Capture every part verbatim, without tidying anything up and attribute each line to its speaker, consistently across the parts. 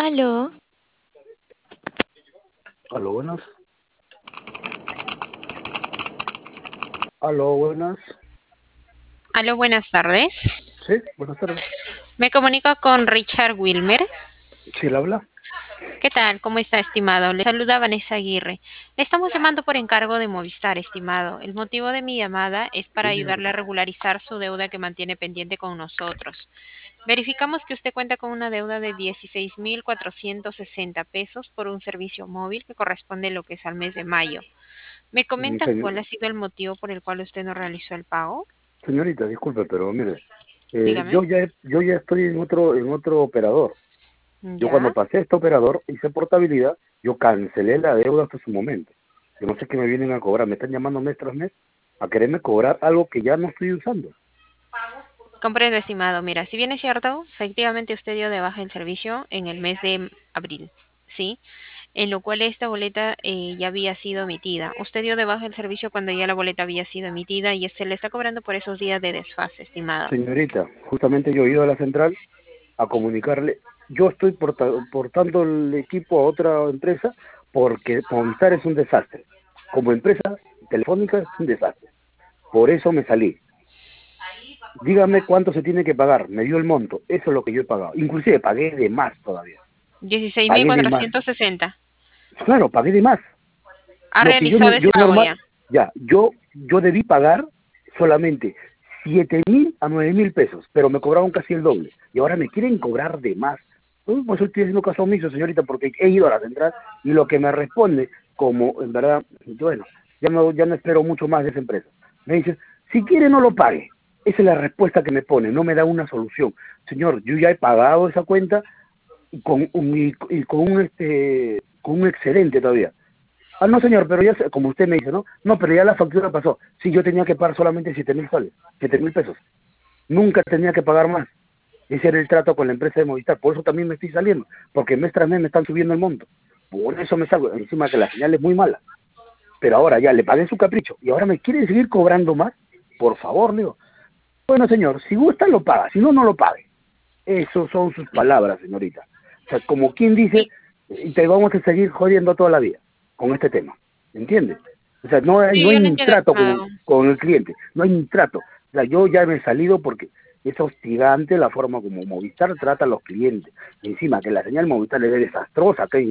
Speaker 1: Aló,
Speaker 2: Aló, buenas. Aló, buenas.
Speaker 3: Aló, buenas tardes.
Speaker 2: Sí, buenas tardes.
Speaker 3: Me comunico con Richard Wilmer.
Speaker 2: Sí, ¿le habla?
Speaker 3: ¿Qué tal? ¿Cómo está, estimado? Le saluda Vanessa Aguirre. Le estamos llamando por encargo de Movistar, estimado. El motivo de mi llamada es para ayudarle a regularizar su deuda que mantiene pendiente con nosotros. Verificamos que usted cuenta con una deuda de dieciséis mil cuatrocientos sesenta pesos por un servicio móvil que corresponde a lo que es al mes de mayo. ¿Me
Speaker 2: Mm,
Speaker 3: comenta
Speaker 2: señor-
Speaker 3: cuál ha sido el motivo por el cual usted no realizó el pago?
Speaker 2: Señorita, disculpe, pero mire, eh,
Speaker 3: Dígame.
Speaker 2: yo ya yo ya estoy en otro en otro operador. Yo cuando
Speaker 3: ¿Ya?
Speaker 2: pasé a este operador hice portabilidad, yo cancelé la deuda hasta su momento. Yo no sé qué me vienen a cobrar, me están llamando mes tras mes a quererme cobrar algo que ya no estoy usando.
Speaker 3: Comprendo, estimado. Mira, si bien es cierto, efectivamente usted dio de baja el servicio en el mes de abril, ¿sí? En lo cual esta boleta eh, ya había sido emitida. Usted dio de baja el servicio cuando ya la boleta había sido emitida y se le está cobrando por esos días de desfase, estimado.
Speaker 2: Señorita, justamente yo he ido a la central a comunicarle, yo estoy porta- portando el equipo a otra empresa porque Movistar es un desastre. Como empresa telefónica es un desastre. Por eso me salí. Dígame cuánto se tiene que pagar. Me dio el monto. Eso es lo que yo he pagado. Inclusive pagué de más todavía.
Speaker 3: Dieciséis mil
Speaker 2: Pagué de más.
Speaker 3: cuatrocientos sesenta.
Speaker 2: Claro, pagué de más.
Speaker 3: Ha
Speaker 2: Lo que yo,
Speaker 3: realizado
Speaker 2: no- yo
Speaker 3: ese pago
Speaker 2: normal,
Speaker 3: ya.
Speaker 2: ya, yo, yo debí pagar solamente siete mil a nueve mil pesos, pero me cobraron casi el doble. Y ahora me quieren cobrar de más. Pues por eso estoy haciendo caso omiso, señorita, porque he ido a la central y lo que me responde, como en verdad, bueno, ya no, ya no espero mucho más de esa empresa. Me dice, si quiere no lo pague. Esa es la respuesta que me pone, no me da una solución. Señor, yo ya he pagado esa cuenta y con un, y, y con un este con un excedente todavía. Ah, no, señor, pero ya, se- como usted me dice, ¿no? No, pero ya la factura pasó. Sí, yo tenía que pagar solamente siete mil soles, siete mil pesos. Nunca tenía que pagar más. Ese era el trato con la empresa de Movistar. Por eso también me estoy saliendo, porque mes tras mes me están subiendo el monto. Por eso me salgo, encima que la señal es muy mala. Pero ahora ya le pagué su capricho y ahora me quieren seguir cobrando más. Por favor, le digo. Bueno, señor, si gusta lo paga, si no, no lo pague. Esas son sus palabras, señorita. O sea, como quien dice, y te vamos a seguir jodiendo toda la vida con este tema. ¿Entiendes? O sea, no hay, no
Speaker 3: Sí,
Speaker 2: hay
Speaker 3: yo lo
Speaker 2: ni
Speaker 3: entiendo,
Speaker 2: trato con,
Speaker 3: estimado.
Speaker 2: con el cliente, no hay ni trato. O sea, yo ya me he salido porque es hostigante la forma como Movistar trata a los clientes. Y encima que la señal Movistar es desastrosa, que,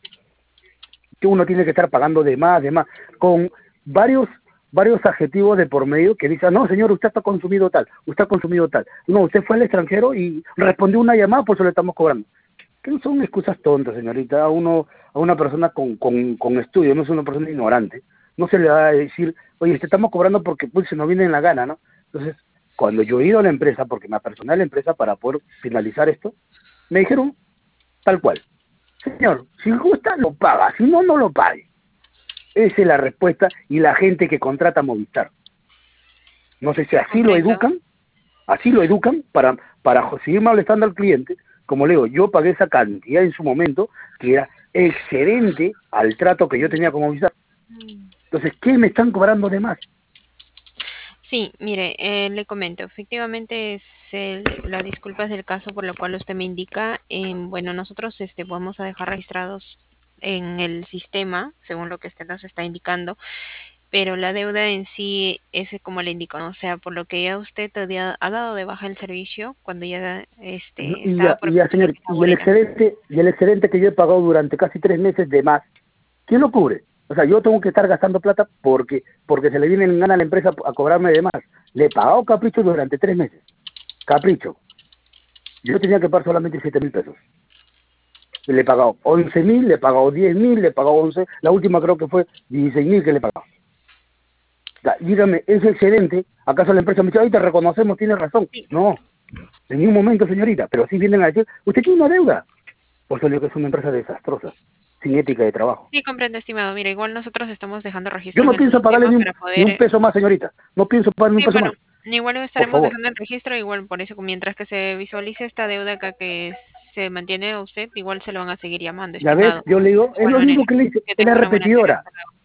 Speaker 2: que uno tiene que estar pagando de más, de más, con varios varios adjetivos de por medio que dicen, no, señor, usted ha consumido tal, usted ha consumido tal. No, usted fue al extranjero y respondió una llamada, por eso le estamos cobrando. Que son excusas tontas, señorita. A uno, a una persona con, con, con estudio, no es una persona ignorante, no se le va a decir, oye, te estamos cobrando porque pues se nos viene en la gana, ¿no? Entonces, cuando yo he ido a la empresa, porque me apersoné a la empresa para poder finalizar esto, me dijeron tal cual, señor, si gusta lo paga, si no, no lo pague. Esa es la respuesta y la gente que contrata a Movistar. No sé si así lo
Speaker 3: Comprendo.
Speaker 2: educan, así lo educan para, para seguir molestando al cliente. Como le digo, yo pagué esa cantidad en su momento que era excedente al trato que yo tenía con Movistar. Entonces, ¿qué me están cobrando de más?
Speaker 3: Sí, mire, eh, le comento, efectivamente es el, la disculpa es del caso por lo cual usted me indica. Em, bueno, nosotros este, vamos a dejar registrados en el sistema, según lo que usted nos está indicando, pero la deuda en sí es como le indico, ¿no? O sea, por lo que ya usted todavía ha dado de baja el servicio cuando ya este,
Speaker 2: Y
Speaker 3: estaba
Speaker 2: ya,
Speaker 3: por
Speaker 2: y ya,
Speaker 3: emitir lo
Speaker 2: señor,
Speaker 3: que es la
Speaker 2: y el
Speaker 3: boleta.
Speaker 2: excedente, y el excedente que yo he pagado durante casi tres meses de más, ¿quién lo cubre? O sea, yo tengo que estar gastando plata porque porque se le viene en gana a la empresa a cobrarme de más. Le he pagado capricho durante tres meses. Capricho. Yo tenía que pagar solamente siete mil pesos. Le he pagado once mil, le he pagado diez mil, le he pagado once, la última creo que fue dieciséis mil que le he pagado. O sea, dígame, ¿es excedente? ¿Acaso la empresa me dice, ahí te reconocemos, tiene razón? No, en ningún momento, señorita, pero sí vienen a decir, usted tiene una deuda. Por eso le digo que es una empresa desastrosa, sin ética de trabajo.
Speaker 3: Sí, comprendo, estimado. Mira, igual nosotros estamos dejando
Speaker 2: Yo
Speaker 3: registro en
Speaker 2: no
Speaker 3: el
Speaker 2: pienso pagarle
Speaker 3: sistema
Speaker 2: ni un,
Speaker 3: para
Speaker 2: ni un
Speaker 3: poder.
Speaker 2: peso más, señorita. No pienso pagarle ni un
Speaker 3: Sí,
Speaker 2: peso
Speaker 3: bueno,
Speaker 2: más.
Speaker 3: igual lo
Speaker 2: Por
Speaker 3: estaremos
Speaker 2: favor.
Speaker 3: dejando en registro, igual por eso, mientras que se visualice esta deuda acá que se mantiene a usted, igual se lo van a seguir llamando,
Speaker 2: Ya ves,
Speaker 3: estimado.
Speaker 2: yo le digo,
Speaker 3: De
Speaker 2: es
Speaker 3: igual
Speaker 2: lo
Speaker 3: manera,
Speaker 2: mismo que le dice,
Speaker 3: que
Speaker 2: es
Speaker 3: tenga
Speaker 2: la
Speaker 3: una buena tarde.
Speaker 2: repetidora.
Speaker 3: Hasta luego.